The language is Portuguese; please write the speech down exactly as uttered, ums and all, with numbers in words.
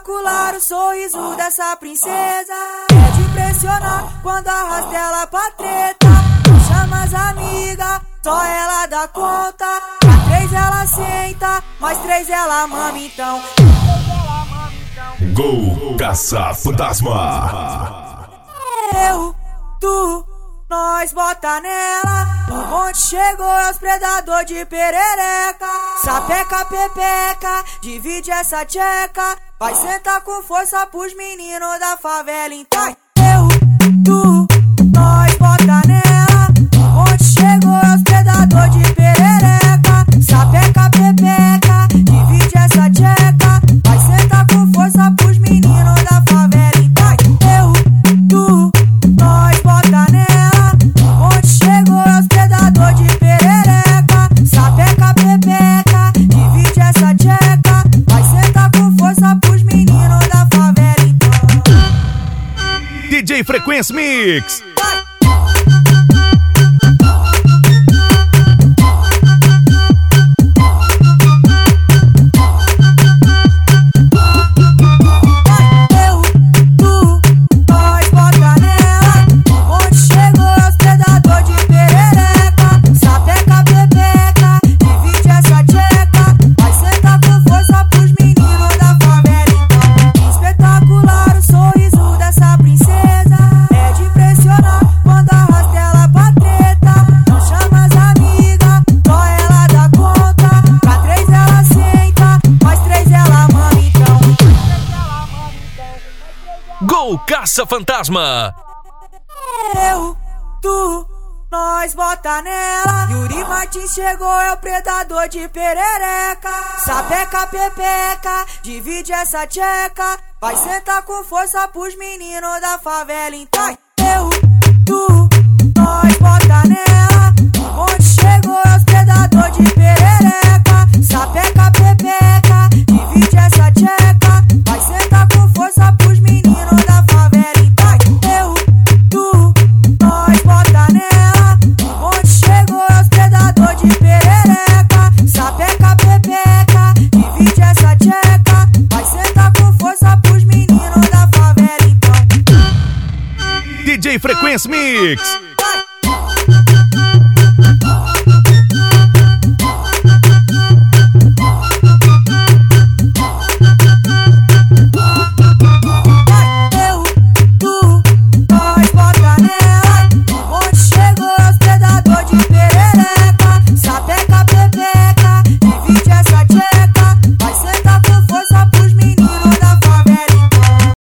espetacular o sorriso dessa princesa. É de impressionar quando arrasta ela pra treta. Chama as amigas, só ela dá conta. Pra três ela senta, mais três ela mama então. Gol Caça Fantasma. Eu, tu, nós bota nela. O bonde chegou, é os predador de perereca. Sapeca, pepeca, divide essa tcheca. Vai sentar com força pros meninos da favela então. Eu, tu, nós bota nela. O bonde chegou, é os predador de perereca. Sapeca, pepeca, divide essa tcheca. Vai sentar com força pros meninos da favela então. Eu, tu, nós bota nela. O bonde chegou, é os predador de perereca. Sapeca, pepeca, divide essa tcheca. Vai sentar com força pros meninos da favela então. D J Frequência Mix. Gol Caça Fantasma. Eu, tu, nós bota nela. Yuri Martins chegou, é o predador de perereca. Sapeca, pepeca, divide essa tcheca. Vai sentar com força pros meninos da favela então. Eu, tu, nós bota nela. O bonde chegou, é os predador de perereca. Sapeca, pepeca, divide essa tcheca. Vai sentar com força pros meninos da favela então. Eu, tu, nós bota nela. O bonde chegou, é os predador de perereca. Sapeca, pepeca, divide essa tcheca. Vai sentar com força pros meninos da favela então. D J Frequência Mix.